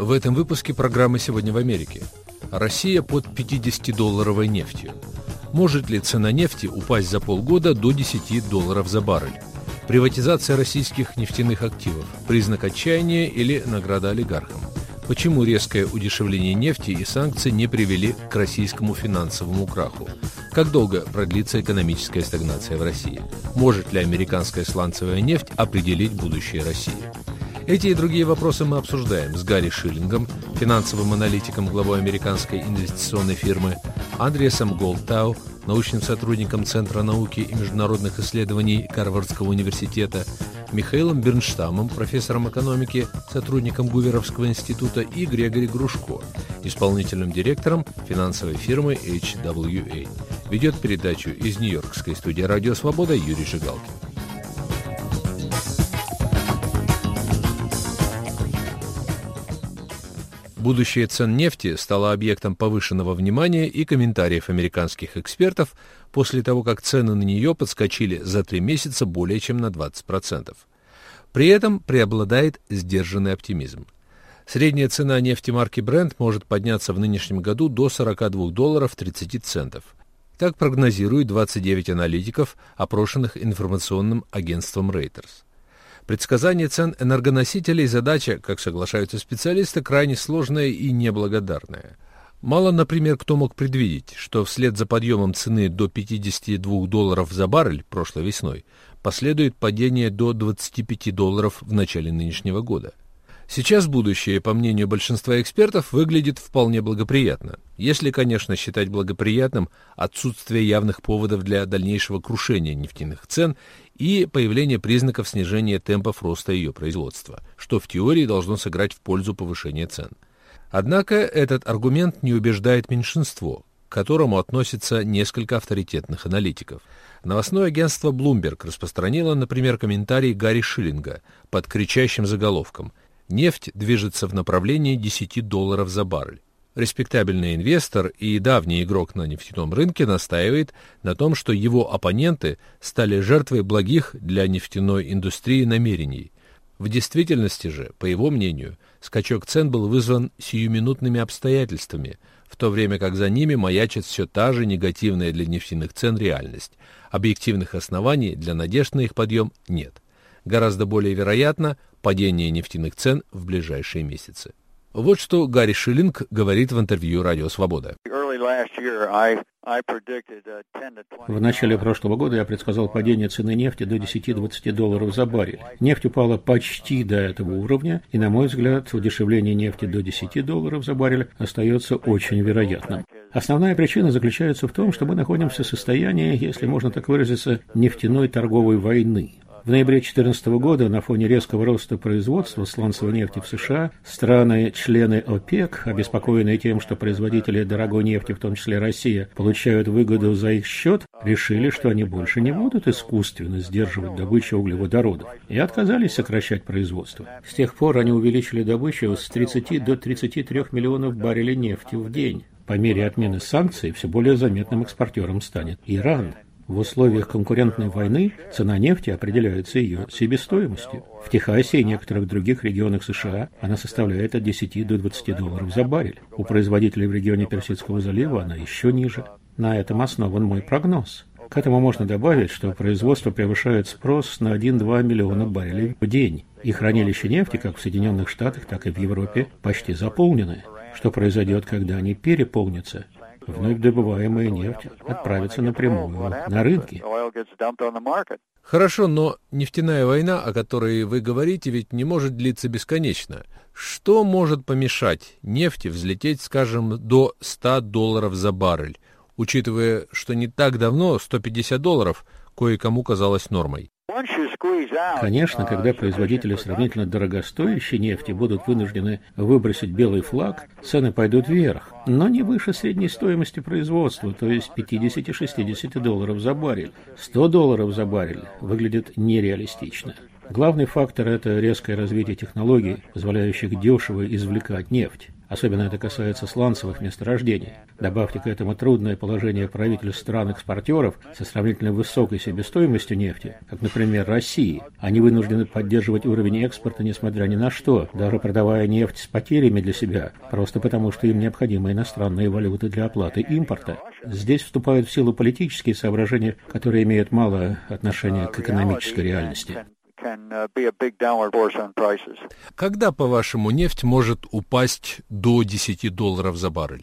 В этом выпуске программы «Сегодня в Америке». Россия под 50-долларовой нефтью. Может ли цена нефти упасть за полгода до $10 за баррель? Приватизация российских нефтяных активов – признак отчаяния или награда олигархам? Почему резкое удешевление нефти и санкции не привели к российскому финансовому краху? Как долго продлится экономическая стагнация в России? Может ли американская сланцевая нефть определить будущее России? Эти и другие вопросы мы обсуждаем с Гарри Шиллингом, финансовым аналитиком, главой американской инвестиционной фирмы, Андреасом Голдтау, научным сотрудником Центра науки и международных исследований Гарвардского университета, Михаилом Бернштамом, профессором экономики, сотрудником Гуверовского института, и Грегори Грушко, исполнительным директором финансовой фирмы HWA. Ведет передачу из Нью-Йоркской студии «Радио Свобода» Юрий Жигалкин. Будущее цен нефти стало объектом повышенного внимания и комментариев американских экспертов после того, как цены на нее подскочили за 3 месяца более чем на 20%. При этом преобладает сдержанный оптимизм. Средняя цена нефти марки Brent может подняться в нынешнем году до $42.30. Так прогнозируют 29 аналитиков, опрошенных информационным агентством Reuters. Предсказание цен энергоносителей – задача, как соглашаются специалисты, крайне сложная и неблагодарная. Мало, например, кто мог предвидеть, что вслед за подъемом цены до $52 за баррель прошлой весной последует падение до $25 в начале нынешнего года. Сейчас будущее, по мнению большинства экспертов, выглядит вполне благоприятно, если, конечно, считать благоприятным отсутствие явных поводов для дальнейшего крушения нефтяных цен и появление признаков снижения темпов роста ее производства, что в теории должно сыграть в пользу повышения цен. Однако этот аргумент не убеждает меньшинство, к которому относятся несколько авторитетных аналитиков. Новостное агентство Bloomberg распространило, например, комментарий Гарри Шиллинга под кричащим заголовком «Нефть движется в направлении $10 за баррель». Респектабельный инвестор и давний игрок на нефтяном рынке настаивает на том, что его оппоненты стали жертвой благих для нефтяной индустрии намерений. В действительности же, по его мнению, скачок цен был вызван сиюминутными обстоятельствами, в то время как за ними маячит все та же негативная для нефтяных цен реальность. Объективных оснований для надежд на их подъем нет. Гораздо более вероятно падение нефтяных цен в ближайшие месяцы. Вот что Гарри Шиллинг говорит в интервью «Радио Свобода». В начале прошлого года я предсказал падение цены нефти до $10-20 за баррель. Нефть упала почти до этого уровня, и, на мой взгляд, удешевление нефти до $10 за баррель остается очень вероятным. Основная причина заключается в том, что мы находимся в состоянии, если можно так выразиться, нефтяной торговой войны. В ноябре 2014 года на фоне резкого роста производства сланцевой нефти в США страны-члены ОПЕК, обеспокоенные тем, что производители дорогой нефти, в том числе Россия, получают выгоду за их счет, решили, что они больше не будут искусственно сдерживать добычу углеводородов и отказались сокращать производство. С тех пор они увеличили добычу с 30 до 33 миллионов баррелей нефти в день. По мере отмены санкций все более заметным экспортером станет Иран. В условиях конкурентной войны цена нефти определяется ее себестоимостью. В Техасе и некоторых других регионах США она составляет от $10 до $20 за баррель. У производителей в регионе Персидского залива она еще ниже. На этом основан мой прогноз. К этому можно добавить, что производство превышает спрос на 1-2 миллиона баррелей в день. И хранилища нефти, как в Соединенных Штатах, так и в Европе, почти заполнены. Что произойдет, когда они переполнятся? Вновь добываемая нефть отправится напрямую на рынки. Хорошо, но нефтяная война, о которой вы говорите, ведь не может длиться бесконечно. Что может помешать нефти взлететь, скажем, до $100 за баррель, учитывая, что не так давно $150 кое-кому казалось нормой? Конечно, когда производители сравнительно дорогостоящей нефти будут вынуждены выбросить белый флаг, цены пойдут вверх, но не выше средней стоимости производства, то есть $50-60 за баррель. $100 за баррель выглядит нереалистично. Главный фактор – это резкое развитие технологий, позволяющих дешево извлекать нефть. Особенно это касается сланцевых месторождений. Добавьте к этому трудное положение правительств стран-экспортеров со сравнительно высокой себестоимостью нефти, как, например, России. Они вынуждены поддерживать уровень экспорта несмотря ни на что, даже продавая нефть с потерями для себя, просто потому что им необходимы иностранные валюты для оплаты импорта. Здесь вступают в силу политические соображения, которые имеют мало отношения к экономической реальности. Когда, по-вашему, нефть может упасть до $10 за баррель?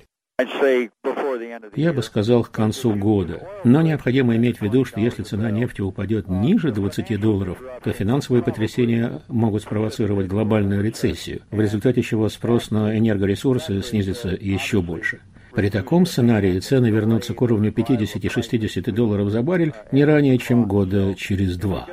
Я бы сказал, к концу года. Но необходимо иметь в виду, что если цена нефти упадет ниже $20, то финансовые потрясения могут спровоцировать глобальную рецессию, в результате чего спрос на энергоресурсы снизится еще больше. При таком сценарии цены вернутся к уровню $50-60 за баррель не ранее, чем года через 2.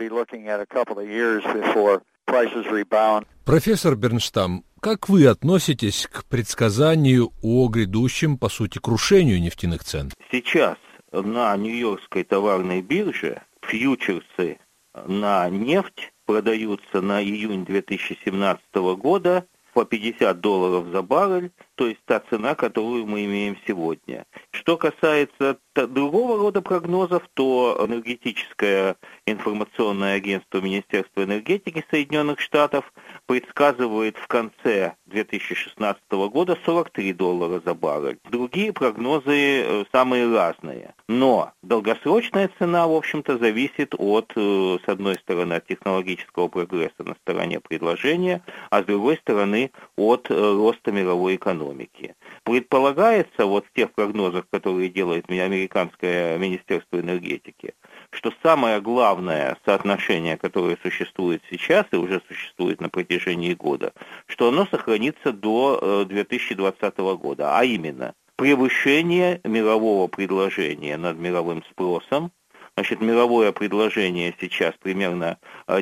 Профессор Бернштам, как вы относитесь к предсказанию о грядущем, по сути, крушению нефтяных цен? Сейчас на Нью-Йоркской товарной бирже фьючерсы на нефть продаются на июнь 2017 года по $50 за баррель, то есть та цена, которую мы имеем сегодня. Что касается другого рода прогнозов, то энергетическое информационное агентство Министерства энергетики Соединенных Штатов предсказывает в конце 2016 года $43 за баррель. Другие прогнозы самые разные. Но долгосрочная цена, в общем-то, зависит от, с одной стороны, от технологического прогресса на стороне предложения, а с другой стороны, от роста мировой экономики. Предполагается, вот в тех прогнозах, которые делает американское Министерство энергетики, что самое главное соотношение, которое существует сейчас и уже существует на протяжении года, что оно сохранится до 2020 года, а именно превышение мирового предложения над мировым спросом. Значит, мировое предложение сейчас примерно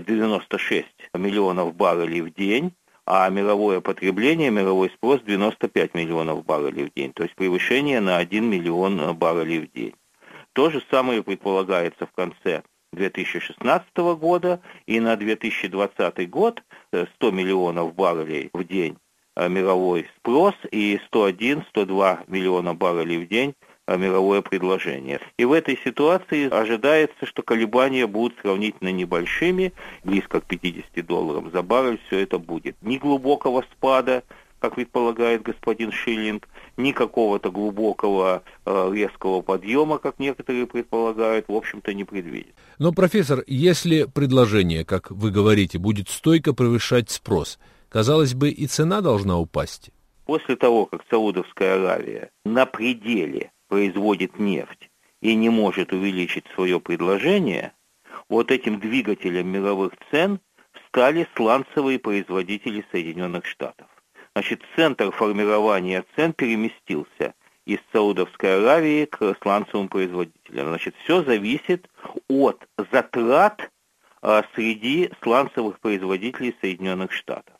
96 миллионов баррелей в день, а мировое потребление, мировой спрос 95 миллионов баррелей в день, то есть превышение на 1 миллион баррелей в день. То же самое предполагается в конце 2016 года, и на 2020 год 100 миллионов баррелей в день мировой спрос и 101-102 миллиона баррелей в день мировое предложение. И в этой ситуации ожидается, что колебания будут сравнительно небольшими, близко к $50 за баррель все это будет. Ни глубокого спада, как предполагает господин Шиллинг, ни какого-то глубокого резкого подъема, как некоторые предполагают, в общем-то не предвидится. Но, профессор, если предложение, как вы говорите, будет стойко превышать спрос, казалось бы, и цена должна упасть. После того, как Саудовская Аравия на пределе производит нефть и не может увеличить свое предложение, вот этим двигателем мировых цен стали сланцевые производители Соединенных Штатов. Значит, центр формирования цен переместился из Саудовской Аравии к сланцевым производителям. Значит, все зависит от затрат среди сланцевых производителей Соединенных Штатов.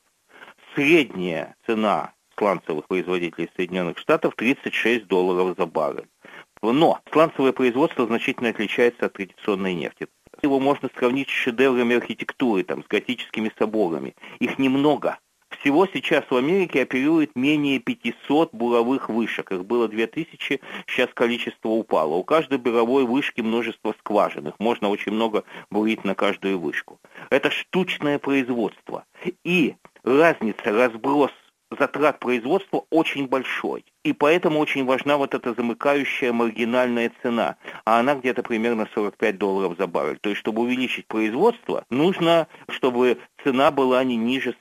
Средняя цена сланцевых производителей Соединенных Штатов $36 за баррель. Но сланцевое производство значительно отличается от традиционной нефти. Его можно сравнить с шедеврами архитектуры, с готическими соборами. Их немного. Всего сейчас в Америке оперирует менее 500 буровых вышек. Их было 2000, сейчас количество упало. У каждой буровой вышки множество скважин. Их можно очень много бурить на каждую вышку. Это штучное производство. И разница, разброс затрат производства очень большой. И поэтому очень важна вот эта замыкающая маргинальная цена. А она где-то примерно $45 за баррель. То есть, чтобы увеличить производство, нужно, чтобы цена была не ниже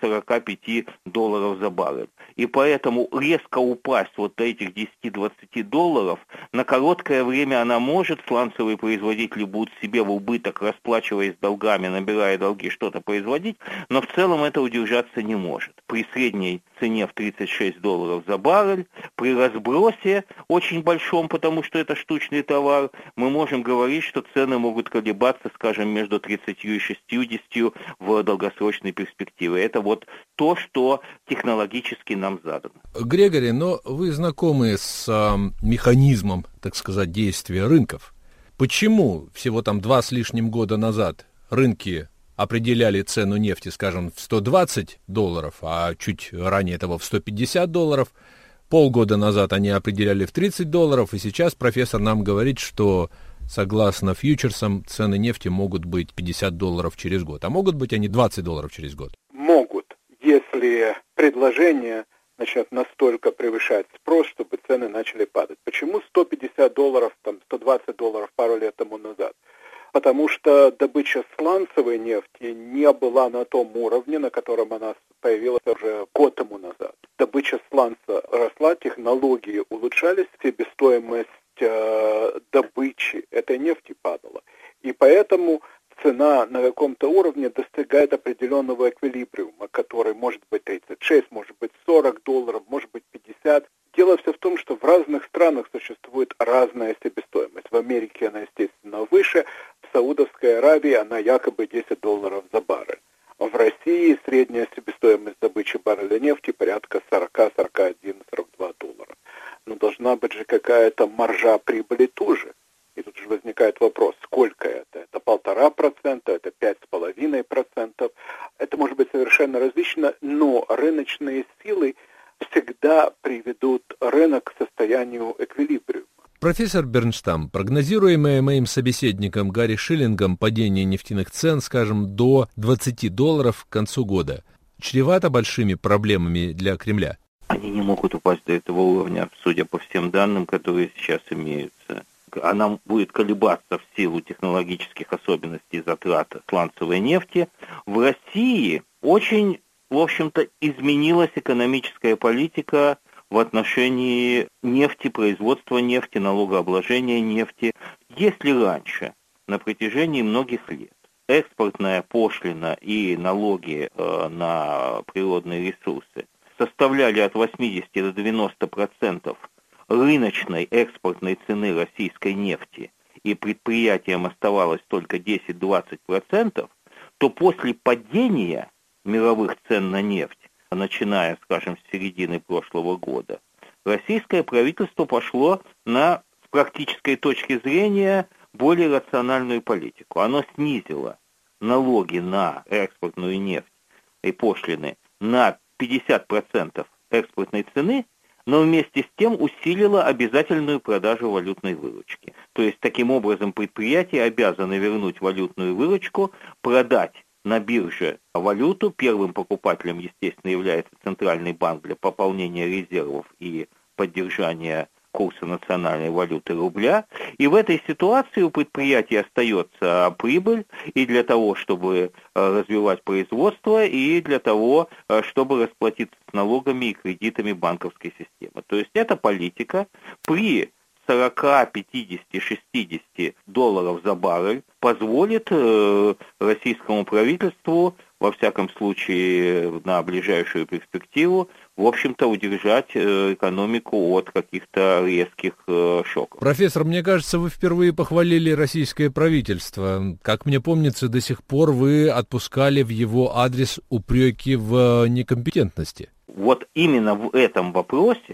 $45 за баррель. И поэтому резко упасть вот до этих $10-20 на короткое время она может, сланцевые производители будут себе в убыток, расплачиваясь долгами, набирая долги, что-то производить, но в целом это удержаться не может. При средней цене в $36 за баррель, при разбросе очень большом, потому что это штучный товар, мы можем говорить, что цены могут колебаться, скажем, между 30 и 60 в долгосрочной перспективе. Это вот то, что технологически нам задано. Грегори, но вы знакомы с механизмом, так сказать, действия рынков. Почему всего 2 с лишним года назад рынки определяли цену нефти, скажем, в $120, а чуть ранее этого в $150. Полгода назад они определяли в $30, и сейчас профессор нам говорит, что согласно фьючерсам цены нефти могут быть $50 через год, а могут быть они $20 через год. Могут, если предложение начнет настолько превышать спрос, чтобы цены начали падать. Почему $150, $120 пару лет тому назад? Потому что добыча сланцевой нефти не была на том уровне, на котором она появилась уже год тому назад. Добыча сланца росла, технологии улучшались, себестоимость добычи этой нефти падала. И поэтому цена на каком-то уровне достигает определенного эквилибриума, который может быть 36, может быть $40, может быть 50. Дело все в том, что в разных странах существует разная себестоимость. В Америке она, естественно, выше, в Саудовской Аравии она якобы $10 за баррель. В России средняя себестоимость добычи барреля нефти порядка 40, 41, 42 доллара. Но должна быть же какая-то маржа прибыли тоже. И тут же возникает вопрос, сколько это? Это 1,5%, это 5,5%. Это может быть совершенно различно, но рыночные силы всегда приведут рынок к состоянию эквилибриума. Профессор Бернштам, прогнозируемое моим собеседником Гарри Шиллингом падение нефтяных цен, скажем, до $20 к концу года, чревато большими проблемами для Кремля? Они не могут упасть до этого уровня, судя по всем данным, которые сейчас имеются. Она будет колебаться в силу технологических особенностей затрат сланцевой нефти. В России очень, в общем-то, изменилась экономическая политика в отношении нефти, производства нефти, налогообложения нефти. Если раньше, на протяжении многих лет, экспортная пошлина и налоги на природные ресурсы составляли от 80 до 90% рыночной экспортной цены российской нефти, и предприятиям оставалось только 10-20%, то после падения мировых цен на нефть, начиная, скажем, с середины прошлого года, российское правительство пошло на, с практической точки зрения, более рациональную политику. Оно снизило налоги на экспортную нефть и пошлины на 50% экспортной цены, но вместе с тем усилило обязательную продажу валютной выручки. То есть, таким образом, предприятия обязаны вернуть валютную выручку, продать на бирже валюту. Первым покупателем, естественно, является Центральный банк для пополнения резервов и поддержания курса национальной валюты рубля. И в этой ситуации у предприятий остается прибыль и для того, чтобы развивать производство, и для того, чтобы расплатиться с налогами и кредитами банковской системы. То есть эта политика при 40, 50, 60 долларов за баррель позволит российскому правительству, во всяком случае на ближайшую перспективу, в общем-то, удержать экономику от каких-то резких шоков. Профессор, мне кажется, вы впервые похвалили российское правительство. Как мне помнится, до сих пор вы отпускали в его адрес упреки в некомпетентности. Вот именно в этом вопросе,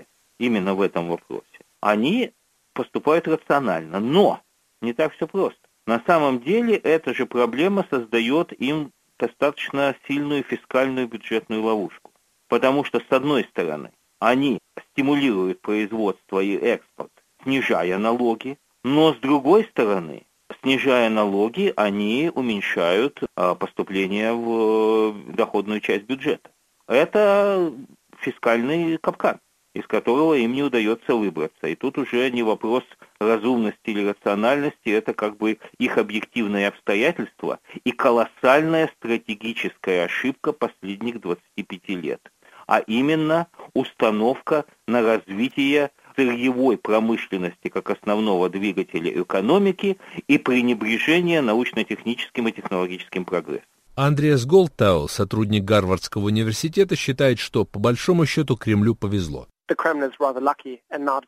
они поступают рационально. Но не так все просто. На самом деле, эта же проблема создает им достаточно сильную фискальную бюджетную ловушку. Потому что, с одной стороны, они стимулируют производство и экспорт, снижая налоги, но с другой стороны, снижая налоги, они уменьшают поступления в доходную часть бюджета. Это фискальный капкан, из которого им не удается выбраться. И тут уже не вопрос разумности или рациональности, это как бы их объективные обстоятельства и колоссальная стратегическая ошибка последних 25 лет. А именно установка на развитие сырьевой промышленности как основного двигателя экономики и пренебрежение научно-техническим и технологическим прогрессом. Андреас Голтау, сотрудник Гарвардского университета, считает, что по большому счету Кремлю повезло.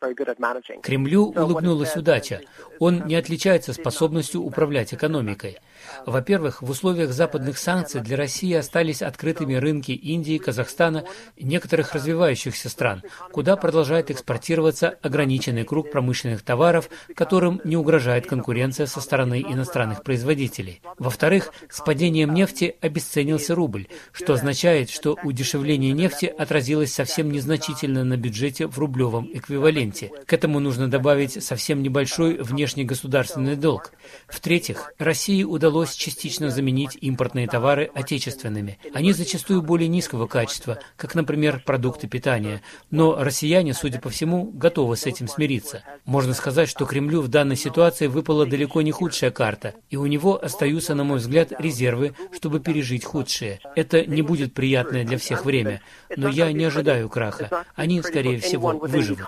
Кремлю улыбнулась удача. Он не отличается способностью управлять экономикой. Во-первых, в условиях западных санкций для России остались открытыми рынки Индии, Казахстана и некоторых развивающихся стран, куда продолжает экспортироваться ограниченный круг промышленных товаров, которым не угрожает конкуренция со стороны иностранных производителей. Во-вторых, с падением нефти обесценился рубль, что означает, что удешевление нефти отразилось совсем незначительно на бюджете в рублевом эквиваленте. К этому нужно добавить совсем небольшой внешний государственный долг. В-третьих, России удалось частично заменить импортные товары отечественными. Они зачастую более низкого качества, как, например, продукты питания. Но россияне, судя по всему, готовы с этим смириться. Можно сказать, что Кремлю в данной ситуации выпала далеко не худшая карта, и у него остаются, на мой взгляд, резервы, чтобы пережить худшее. Это не будет приятное для всех время, но я не ожидаю краха. Они, скорее всего, выживут.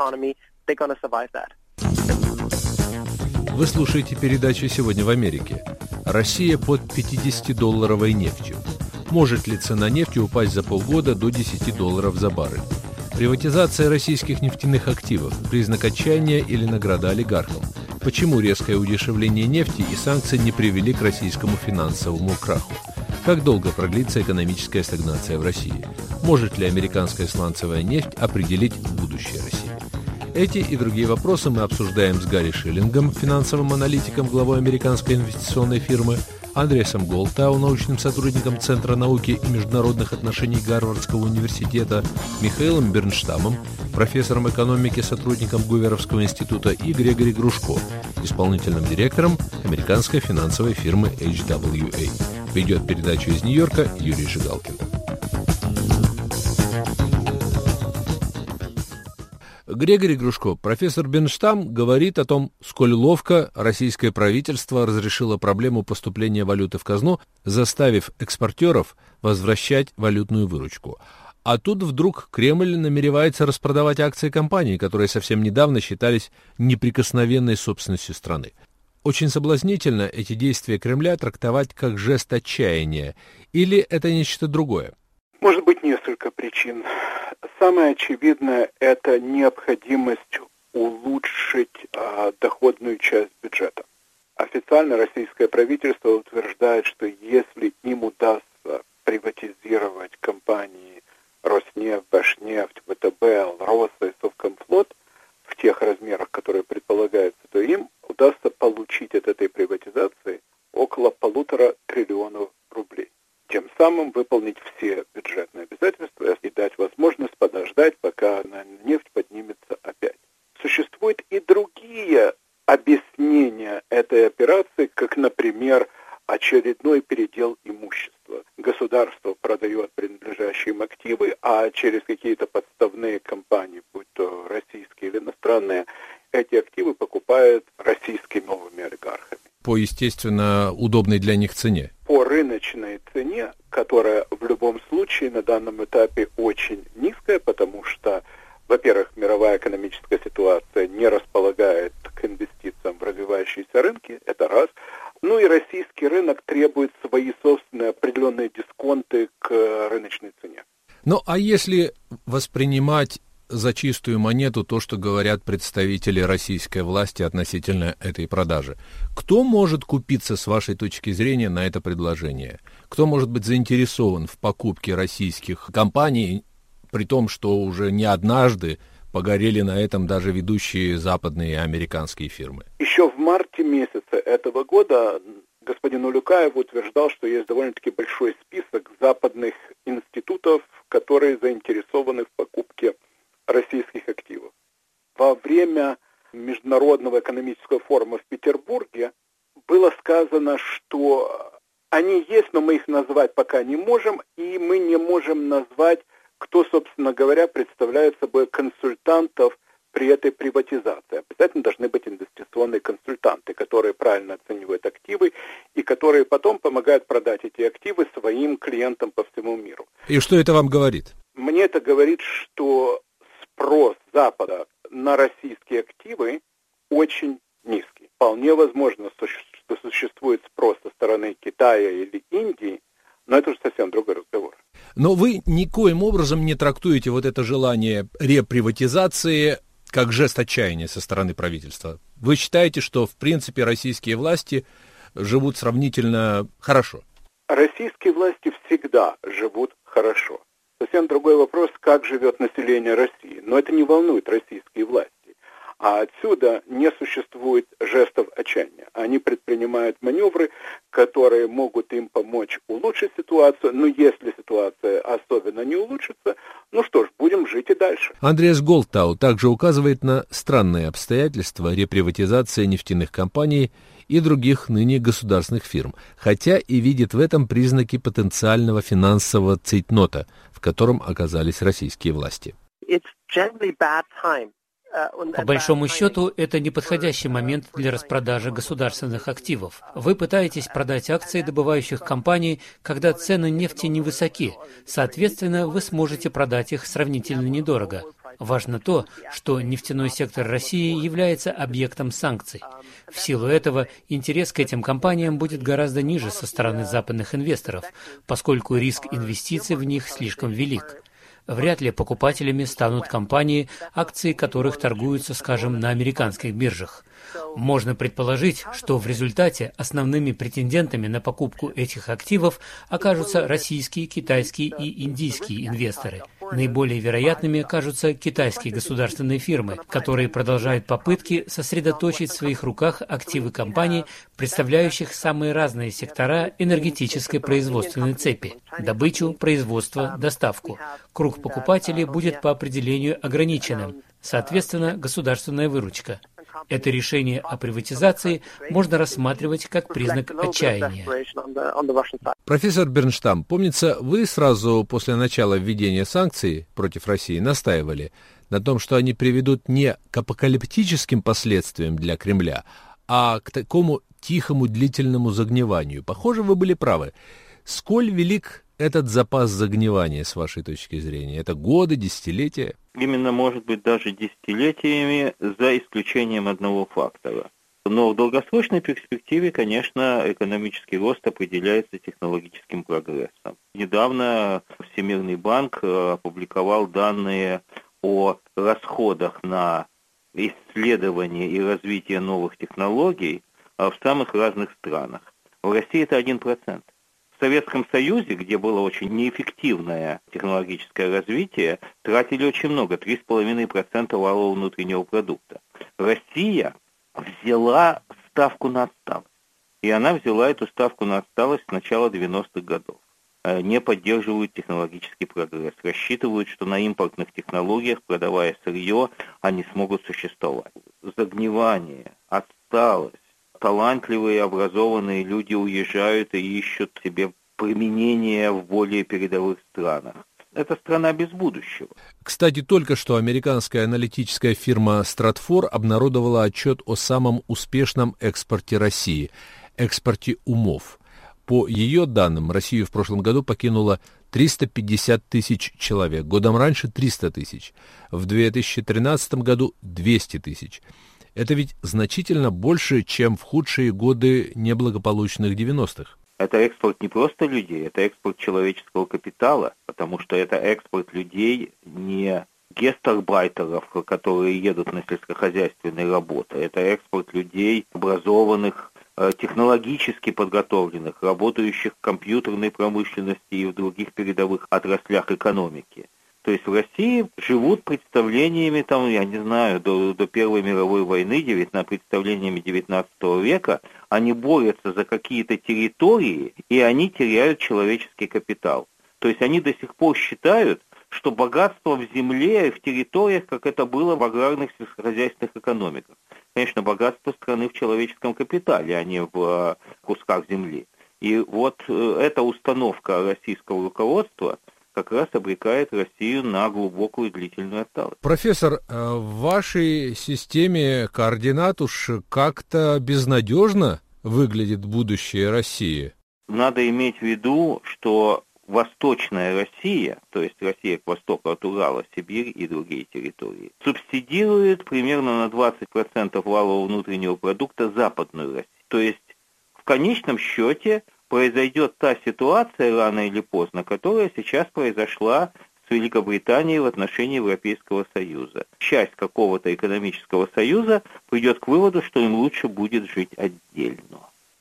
Вы слушаете передачу «Сегодня в Америке». Россия под 50-долларовой нефтью. Может ли цена нефти упасть за полгода до $10 за баррель? Приватизация российских нефтяных активов – признак отчаяния или награда олигархам? Почему резкое удешевление нефти и санкции не привели к российскому финансовому краху? Как долго продлится экономическая стагнация в России? Может ли американская сланцевая нефть определить будущее России? Эти и другие вопросы мы обсуждаем с Гарри Шиллингом, финансовым аналитиком, главой американской инвестиционной фирмы, Андреасом Голтау, научным сотрудником Центра науки и международных отношений Гарвардского университета, Михаилом Бернштамом, профессором экономики, сотрудником Гуверовского института, и Грегори Грушко, исполнительным директором американской финансовой фирмы HWA. Ведет передачу из Нью-Йорка Юрий Жигалкин. Грегори Грушко, профессор Бернштам, говорит о том, сколь ловко российское правительство разрешило проблему поступления валюты в казну, заставив экспортеров возвращать валютную выручку. А тут вдруг Кремль намеревается распродавать акции компаний, которые совсем недавно считались неприкосновенной собственностью страны. Очень соблазнительно эти действия Кремля трактовать как жест отчаяния. Или это нечто другое? Может быть, несколько причин. Самое очевидное – это необходимость улучшить доходную часть бюджета. Официально российское правительство утверждает, что если им удастся приватизировать компании Роснефть, Башнефть, ВТБ, Алроса и Совкомфлот в тех размерах, которые предполагаются, то им удастся получить от этой приватизации около 1,5 триллиона рублей. Тем самым выполнить все бюджетные обязательства и дать возможность подождать, пока нефть поднимется опять. Существуют и другие объяснения этой операции, как, например, очередной передел имущества. Государство продает принадлежащие им активы, а через какие-то подставные компании, будь то российские или иностранные, эти активы покупают российскими новыми олигархами. По, естественно, удобной для них цене. По рыночной цене, которая в любом случае на данном этапе очень низкая, потому что, во-первых, мировая экономическая ситуация не располагает к инвестициям в развивающиеся рынки, это раз. Ну и российский рынок требует свои собственные определенные дисконты к рыночной цене. Ну а если воспринимать за чистую монету то, что говорят представители российской власти относительно этой продажи. Кто может купиться, с вашей точки зрения, на это предложение? Кто может быть заинтересован в покупке российских компаний, при том, что уже не однажды погорели на этом даже ведущие западные и американские фирмы? Еще в марте месяца этого года господин Улюкаев утверждал, что есть довольно-таки большой список западных институтов, которые заинтересованы в покупке российских активов. Во время Международного экономического форума в Петербурге было сказано, что они есть, но мы их назвать пока не можем, и мы не можем назвать, кто, собственно говоря, представляет собой консультантов при этой приватизации. Обязательно должны быть инвестиционные консультанты, которые правильно оценивают активы и которые потом помогают продать эти активы своим клиентам по всему миру. И что это вам говорит? Мне это говорит, что спрос Запада на российские активы очень низкий. Вполне возможно, что существует спрос со стороны Китая или Индии, но это уже совсем другой разговор. Но вы никоим образом не трактуете вот это желание реприватизации как жест отчаяния со стороны правительства. Вы считаете, что, в принципе, российские власти живут сравнительно хорошо? Российские власти всегда живут хорошо. Совсем другой вопрос, как живет население России. Но это не волнует российские власти. А отсюда не существует жестов отчаяния. Они предпринимают маневры, которые могут им помочь улучшить ситуацию. Но если ситуация особенно не улучшится, ну что ж, будем жить и дальше. Андреас Голтау также указывает на странные обстоятельства реприватизации нефтяных компаний и других ныне государственных фирм, хотя и видит в этом признаки потенциального финансового цейтнота, в котором оказались российские власти. По большому счету, это неподходящий момент для распродажи государственных активов. Вы пытаетесь продать акции добывающих компаний, когда цены нефти невысоки. Соответственно, вы сможете продать их сравнительно недорого. Важно то, что нефтяной сектор России является объектом санкций. В силу этого интерес к этим компаниям будет гораздо ниже со стороны западных инвесторов, поскольку риск инвестиций в них слишком велик. Вряд ли покупателями станут компании, акции которых торгуются, скажем, на американских биржах. Можно предположить, что в результате основными претендентами на покупку этих активов окажутся российские, китайские и индийские инвесторы. Наиболее вероятными кажутся китайские государственные фирмы, которые продолжают попытки сосредоточить в своих руках активы компаний, представляющих самые разные сектора энергетической производственной цепи – добычу, производство, доставку. Круг покупателей будет по определению ограниченным, соответственно, государственная выручка. Это решение о приватизации можно рассматривать как признак отчаяния. Профессор Бернштам, помнится, вы сразу после начала введения санкций против России настаивали на том, что они приведут не к апокалиптическим последствиям для Кремля, а к такому тихому длительному загниванию. Похоже, вы были правы. Сколь велик этот запас загнивания, с вашей точки зрения? Это годы, десятилетия? Именно, может быть, даже десятилетиями, за исключением одного фактора. Но в долгосрочной перспективе, конечно, экономический рост определяется технологическим прогрессом. Недавно Всемирный банк опубликовал данные о расходах на исследование и развитие новых технологий в самых разных странах. В России это 1%. В Советском Союзе, где было очень неэффективное технологическое развитие, тратили очень много, 3,5% валового внутреннего продукта. Россия взяла ставку на отсталость. И она взяла эту ставку на отсталость с начала 90-х годов. Не поддерживают технологический прогресс. Рассчитывают, что на импортных технологиях, продавая сырье, они смогут существовать. Загнивание, отсталость. Талантливые, образованные люди уезжают и ищут себе применение в более передовых странах. Это страна без будущего. Кстати, только что американская аналитическая фирма Stratfor обнародовала отчет о самом успешном экспорте России – экспорте умов. По ее данным, Россию в прошлом году покинуло 350 тысяч человек, годом раньше 300 тысяч, в 2013 году 200 тысяч. Это ведь значительно больше, чем в худшие годы неблагополучных 90-х. Это экспорт не просто людей, это экспорт человеческого капитала, потому что это экспорт людей не гестарбайтеров, которые едут на сельскохозяйственные работы. Это экспорт людей образованных, технологически подготовленных, работающих в компьютерной промышленности и в других передовых отраслях экономики. То есть в России живут представлениями, там, я не знаю, до Первой мировой войны, представлениями XIX века, они борются за какие-то территории, и они теряют человеческий капитал. То есть они до сих пор считают, что богатство в земле и в территориях, как это было в аграрных сельскохозяйственных экономиках. Конечно, богатство страны в человеческом капитале, а не в кусках земли. И вот эта установка российского руководства как раз обрекает Россию на глубокую и длительную отсталость. Профессор, в вашей системе координат уж как-то безнадежно выглядит будущее России? Надо иметь в виду, что Восточная Россия, то есть Россия к востоку от Урала, Сибирь и другие территории, субсидирует примерно на 20% валового внутреннего продукта Западную Россию. То есть в конечном счете произойдет та ситуация рано или поздно, которая сейчас произошла с Великобританией в отношении Европейского Союза. Часть какого-то экономического союза придет к выводу, что им лучше будет жить отдельно.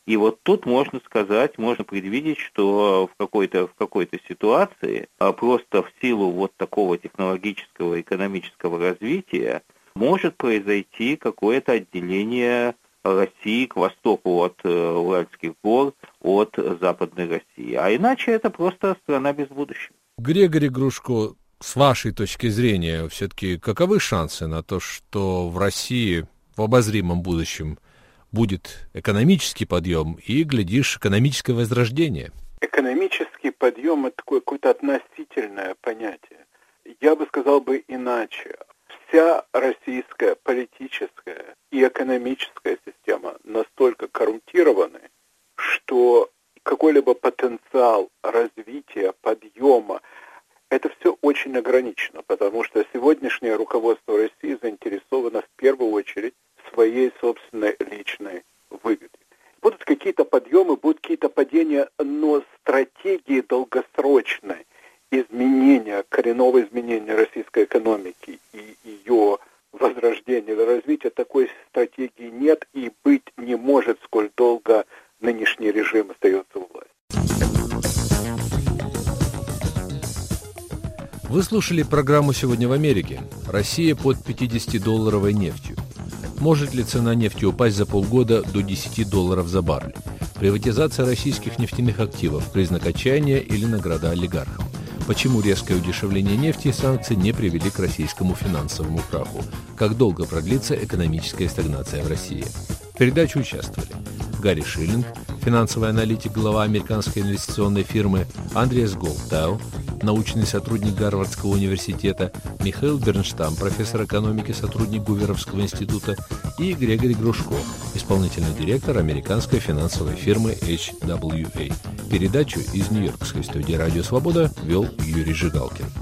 И вот тут можно сказать, можно предвидеть, что в какой-то ситуации просто в силу вот такого технологического, экономического развития может произойти какое-то отделение России к востоку от Уральских гор, от Западной России. А иначе это просто страна без будущего. Григорий Грушко, с вашей точки зрения, все-таки каковы шансы на то, что в России в обозримом будущем будет экономический подъем и, глядишь, экономическое возрождение? Экономический подъем – это такое какое-то относительное понятие. Я бы сказал иначе. Вся российская политическая и экономическая система настолько коррумпированы, что какой-либо потенциал развития, подъема, это все очень ограничено, потому что сегодняшнее руководство России заинтересовано в первую очередь в своей собственной личной выгоде. Будут какие-то подъемы, будут какие-то падения, но стратегии долгосрочной изменения, коренного изменения российской экономики и ее возрождения или развития, такой стратегии нет и быть не может, сколь долго нынешний режим остается у власти. Вы слушали программу «Сегодня в Америке». Россия под 50-долларовой нефтью. Может ли цена нефти упасть за полгода до $10 за баррель? Приватизация российских нефтяных активов – признак отчаяния или награда олигархам? Почему резкое удешевление нефти и санкции не привели к российскому финансовому краху? Как долго продлится экономическая стагнация в России? В передаче участвовали Гарри Шиллинг, финансовый аналитик, глава американской инвестиционной фирмы, Андреас Голдтау, научный сотрудник Гарвардского университета, Михаил Бернштам, профессор экономики, сотрудник Гуверовского института, и Григорий Грушко, исполнительный директор американской финансовой фирмы HWA. Передачу из Нью-Йоркской студии «Радио Свобода» вел Юрий Жигалкин.